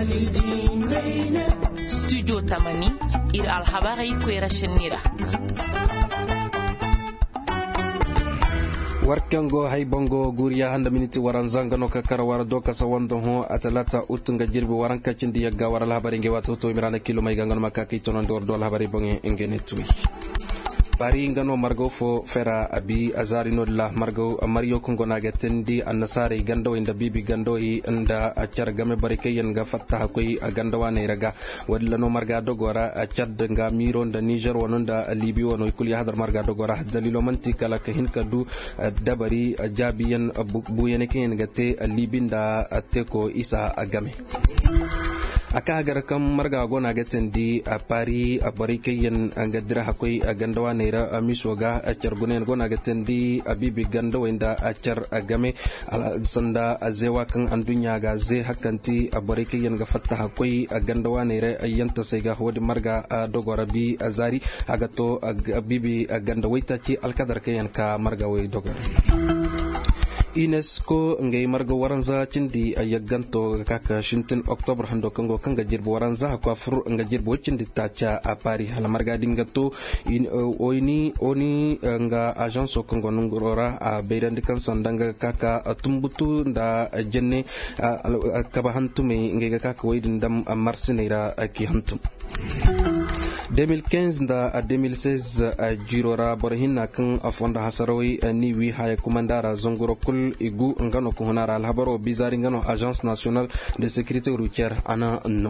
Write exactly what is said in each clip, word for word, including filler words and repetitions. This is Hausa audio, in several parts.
studio tamani ir alhabari kwera shinira warkango hay bongo guriya handa miniti waran zangano ka karawar do ka sawando ho atalata utunga jirbi waran ka cindi yagga waral habari nge watu to mirana kilo may gangano makaki tonon dor do habari bonge ngene tui bari ngano margo fo fera abi azari nodla margo mario kongo nagetendi annasare gando inda bibi gando yi inda acar game barike yen ga fatta koy gando wane raga wadla no marga dogora chad nga miro nda niger wononda libi wono kuli hadar marga dogora dalilo manti kala ka hin kadu dabari jabiyen bu yene ken gate libinda teko isa agame aka agar kam marga gona gatendi a pari a barike yen ngadira hakoi gandawa neira misoga a chargunen gona gatendi a bibi gandawa inda a char agame sanda azewa kan andunya ga ze hakanti a barike yen ga fatta hakoi gandawa neira yanta sega wadi marga dogora bi azari agato bibi gandawaita ci alkadar kayan ka marga way dogora UNESCO ngay margo waranza cindi ayaganto kaka shintin Oktober hando kango kanga jirbo waranza ko fur nga jirbo cindi tacha a Paris hala marga dingato in oini oni nga agence kongo nungorora a beirandi kan sandanga kaka tumbutu nda jenne kaba hantume ngay kaka waydin dam marsineira ki hantum deux mille quinze da deux mille seize jirora borhina kan afonda hasarawi ni wi haya kumandara zongoro kul igu ngano ko honara alhabaro bizari ngano agence nationale de sécurité routière ana no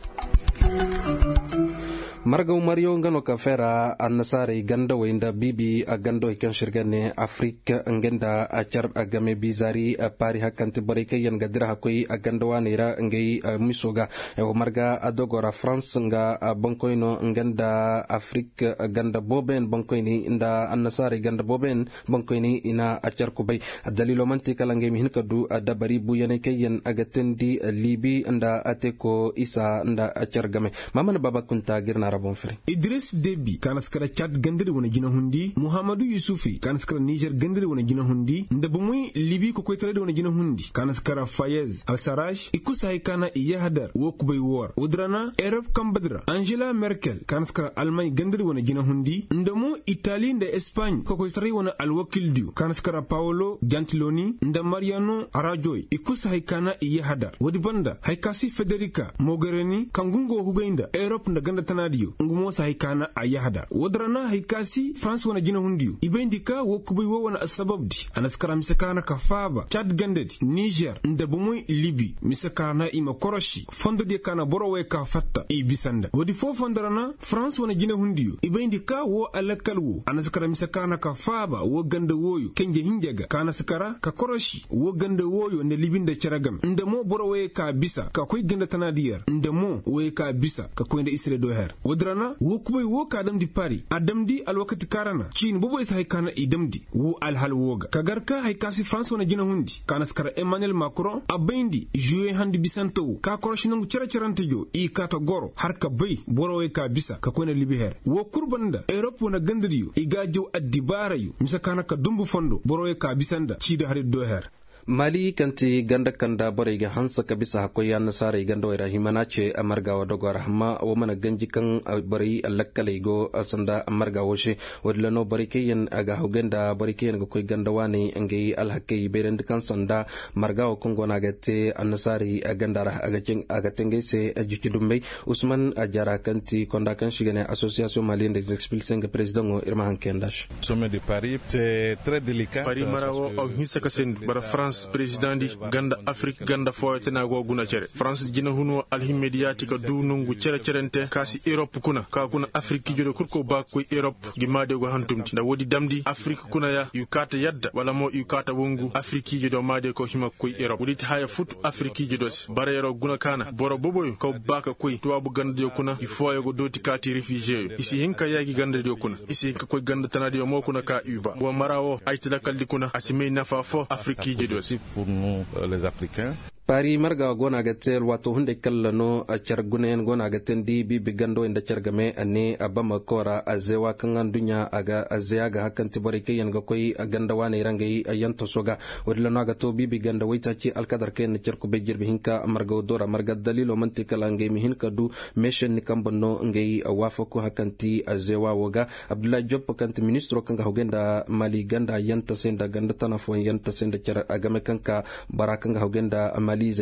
marga mario ngano ka fera annasare ganda wenda bibi agando ikan shirgane afrika ngenda achar agame bizari pari hakanti barike yan gadira hakoi aganda wanira ngai misoga e marga adogora france nga bankoino ngenda afrika ganda boben bankoini inda annasare ganda boben bankoini ina achar kubay dalilo manti kala ngai hinkadu dabari buyane kayen agatendi libi nda ateko isa nda achar game mamana baba kunta girna Idris Deby kanaskara Chad gandiri wana gina hundi Muhammadu Yusufi kanaskara Niger gandiri wana gina hundi ndabumui Libi ko koytare wana gina hundi kanaskara Fayez Al-Sarraj ikusai kana iyahadar wokubay war udrana Europe kambadra Angela Merkel kanaskara Almay gandiri wana gina hundi ndamu Italy nda Espagne ko koytare wana alwakil du kanaskara Paolo Gentiloni nda Mariano Rajoy ikusai kana iyahadar wadi banda haikasi Federica Mogherini kangungo hugainda Europe nda ganda tanadiyo ngumosa haikana ayahada wadrana haikasi France wana gina hundiyo ibendika wokubai wana asababdi anaskara misakana kafaba Chad gandadi Niger ndabumui Libi misakana ima koroshi fondo dia kana borowe ka fatta ibisanda wadi fo fondarana France wana gina hundiyo ibendika wo alakalwo anaskara misakana kafaba wo ganda woyo kenje hinjaga kana sakara ka koroshi wo ganda woyo ne libinda charagam ndamo borowe ka bisa ka koy ganda tanadiyar ndamo we ka bisa ka koy nda isre do her wadrana wo kuma wo ka adam di pari adam di alwakati karana chin bobo isa haikana idamdi wo alhal woga kagarka haikasi France wana gina hundi kana skara Emmanuel Macron abendi jouer handi bisanto ka koroshinangu characharanto jo i kata goro harka bay borowe ka bisa ka kona libiher wo kurbanda Europe wana gandriyo igajo addibarayo misakana ka dumbu fondo borowe ka bisanda chida harid do her mali kanti ganda kanda borega hansa kabisa hakoya nasara ganda wira himana ce amarga wa dogora amma wa mana ganji kan bari allakkale go sanda amarga woshe wadla no barike yen aga hugenda barike yen ko ganda wani ngai alhakai beren kan sanda marga wa kongo na gate annasari gandara aga ceng aga tenge se jikidumbe usman ajara kanti konda kan shigane association malienne des expulsés président irma hankendash sommet de Paris c'est très délicat Paris marawo au hisaka sen bara France président di ganda Afrique ganda foyatena go guna cere France jina huno alhimediati ka du nungu cere cerente kasi Europe kuna ka kuna Afrique jodo kurko ba ko Europe gimade go hantumti da wodi damdi Afrique kuna ya yukata yadda wala mo yukata wongu Afrique jodo made ko hima ko Europe wodi haya futu Afrique jodo bare yero guna kana boro boboy ko baka ko to bu ganda yo kuna ifoyo go doti kati réfugié isi hinka yagi ganda yo kuna isi hinka ko ganda tanadi yo mo kuna ka uba bo marawo aytida kaldi kuna asime nafa fo Afrique jodo pour nous les Africains. pari marga gona gatel wato hunde kallano a chargunen gona gaten di bibi gando inda chargame ane abama kora azewa kangan dunya aga azea ga hakan tibari kayan ga koi ganda wane rangai ayanto soga wadilano aga to bibi ganda waita ci alkadar kayan charku bejir bihinka marga dora marga dalilo mantikala ngai mihinka du meshen ni kambono ngai wafako hakan ti azewa woga abdullah job kanti ministro kanga hogenda mali ganda yanta senda ganda tanafo yanta senda char agame kanka barakanga hogenda mali nous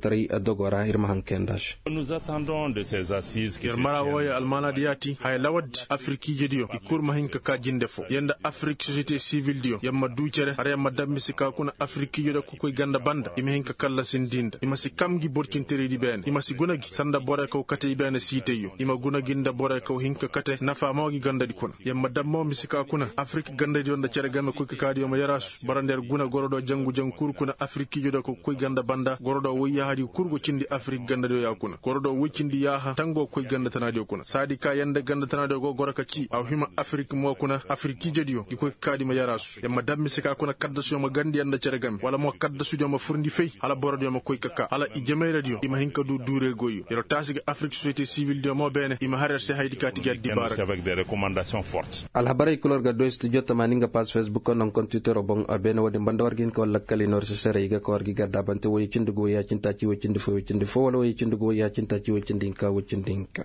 attendons de ces assises qui yarmara waya almana diati hay lawad afriki jedio ikur mahinka ka jindefo yanda afrique société civile dio yamma ducere are yamma dammi sika kuna afriki jedo ko koy ganda banda imi hinka kala sindinda ima si kamgi borkintere di ben ima si gunagi sanda bore ko kate ben siteyo ima gunagi nda bore ko hinka kate nafa mawgi ganda di kuna yamma dammo mi sika kuna afrique ganda di onda cere ganda ko kadi ma yarasu barander guna gorodo jangu jangur kuna afriki jedo ko koy ganda banda gorodo woyi hadi kurgo cindi afrique ganda do yakuna gorodo wicindi yaha tango koy ganda tanadi kuna sadi ka yanda ganda tanadi go goraka ki aw hima afrique mo kuna afrique jedio iko kadi ma yarasu yamma dammi sika kuna kadda so ma gandi yanda ceregam wala mo kadda su joma furndi fey ala borodo ma koy kaka ala i jeme radio ima hinka du dure goyo yero tasige afrique société civile de mo bene ima harer se haydi kati gaddi barak avec des recommandations fortes al habari kulor ga do studio tamaninga pas facebook non kon twitter bon bene wodi bandawar gin ko lakkali nor se sere yiga ko wargi gadda bante woy cindugo ya cinta ci woy cindi fo woy cindi fo wala woy cindugo ya cinta ci woy cindinka woy cindinka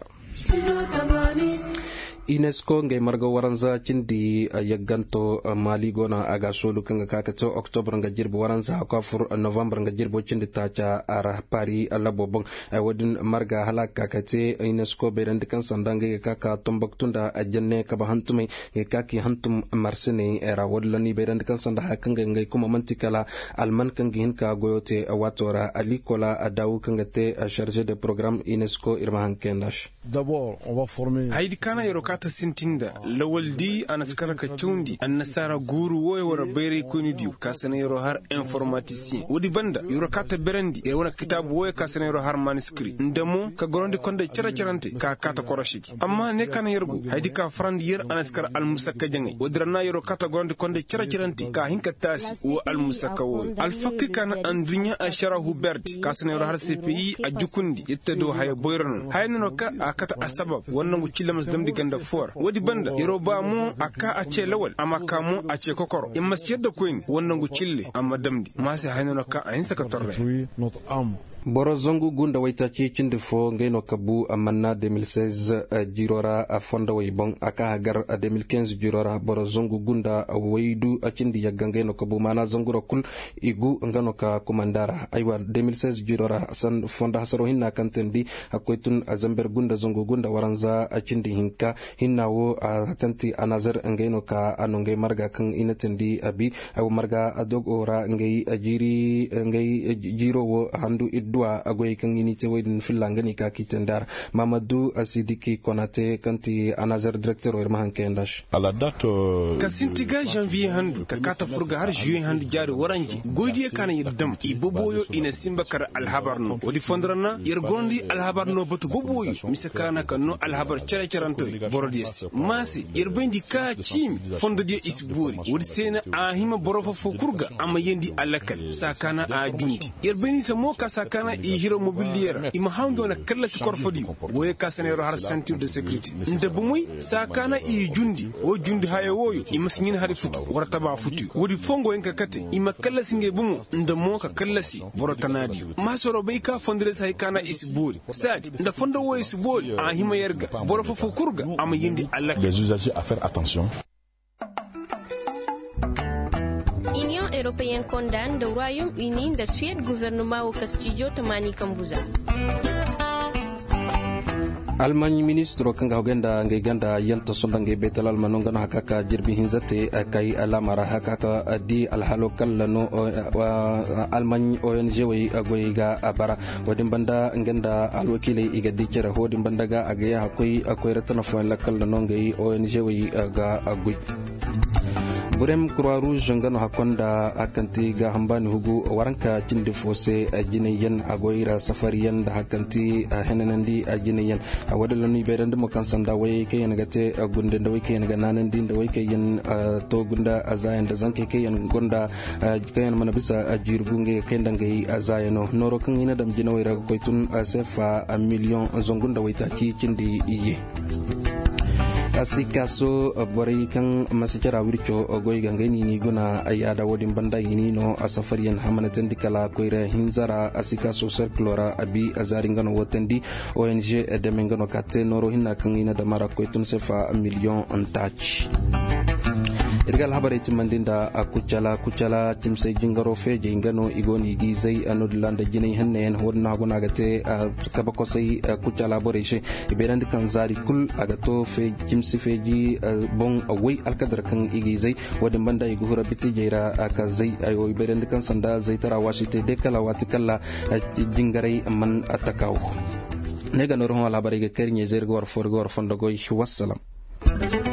UNESCO ngay marga waranza cindi yagganto mali gona aga solu kanga kakato october nga jirbo waranza ko fur november nga jirbo cindi tacha ara pari labo bon wadin marga halaka kakate UNESCO be rand kan sandanga kaka tombaktunda ajanne ka bahantume kaki hantum marsene era wadlani be rand kan sanda hakanga ngay kuma mantikala alman kanga hinka goyote watora alikola adawu kanga te chargé de programme UNESCO irma hankendash. D'abord on va former haydi kana yoro kata sintinda lawaldi anaskara ka tundi annasara guru woy wara bere konidiu kasana yoro har informaticien wodi banda yoro kata berandi e wona kitabu woy kasana yoro har manuscrit ndamo ka goronde konde cara carante ka kata koroshiki amma ne kana yergo haydi ka frandi yer anaskara al musakka jangi wodrana yoro kata goronde konde cara carante ka hinka tasi wo al musakka woy al fakki kana andrinya ashara huberti kasana yoro har cpi a jukundi yettedo hay boyrano hayno ka akata asbab wannan gukilla masdamdi ganda for wadi banda yoruba mu aka a ce lawal amma kamu a ce kokoro in masiyar da koyin wannan gukille amma damdi ma sai haynano ka a yin saka torre boro zongu gunda waita ci cindi fo ngeno kabu amanna deux mille seize jirora a fonda way bon aka hagar deux mille quinze jirora boro zongu gunda waydu a cindi yagga ngeno kabu mana zongu rokul igu ngano ka komandara aywa deux mille seize jirora san fonda hasaro hinna kantendi akoytun azamber gunda zongu gunda waranza a cindi hinka hinnawo a kanti anazar ngeno ka anongay marga kan inatendi abi aw marga adogora ngay jiri ngay jirowo handu dua agoy kan unité waydin filangani ka kitendar Mamadou Asidiki Konate kanti anazar directeur o irma kendash à la date ka sintiga janvier handu ka kata furga har juin handu jari waranji goydiye kana yiddam iboboyo ina simba kar alhabarno wadi fondrana yergondi alhabarno batu boboyo misakana kanu alhabar cere ceranto borodies masi yerbendi ka chim fondodiye isburi wadi sena ahima borofa fokurga amma yendi alakal sakana a jundi yerbeni samo ka sakana i hiro mobilier ima hango na kala si korfodi woy kasanero har ceinture de sécurité ndebumuy sakana i jundi wo jundi haye woyo ima sinin hari futu warata ba futu wodi fongo enka kate ima kala singe bumu ndemo ka kala si borotanadi masoro be ka fondre sai kana isburi sadi nda fondo wo isburi a hima yerga boro fofo kurga ama yindi Allah les usagers à faire attention. Union européenne condamne le Royaume-Uni de Suède gouvernement au Castillo Tamani Kambuza. Almany ministro kanga hogenda ngai ganda yanta sonda ngai betal almano ngana hakaka jirbi hinzate kai alamara hakaka di alhalo kallano Almany O N G way agoyiga abara wadin banda ngenda alwakile igadi kera hodin banda ga agaya hakoi akoy ratana fo la kallano ngai O N G way ga agoy burem croix rouge ngano hakonda akanti ga hambani hugu waranka cindi fose ajiniyan agoira safariyan da hakanti henanandi ajiniyan awadalani bedande mo kansanda way kayen gate gunde da way kayen ga nanandi da way kayen to gunda azayan da zanke kayen gonda kayen mana bisa jirgunge kayen dangai azayano noro kan ina dam jinawira koitun sefa million zongunda waytaki cindi iye asikaso bori kan masakira wircho goy gangani ni guna ayada wodin banda yini no asafariyan hamanaten dikala koira hinzara asikaso circulora abi azaringano wotendi O N G demengano kate noro hinna kan ina da mara koitun sefa million on touch irgal habari timandinda akuchala kuchala timse jingaro fe jingano igoni gizai anodlanda jinay hannen hodna gona gate kabako sai kuchala boreshe iberandi kan zari kul agato fe jimsi feji bon awai alkadar kan igizai wadin banda iguhura biti jaira aka zai ayo iberandi kan sanda zai tara washite de kala watikalla jingarai man atakaw nega noro habari ga kernye zergo war forgo war fondogo wassalam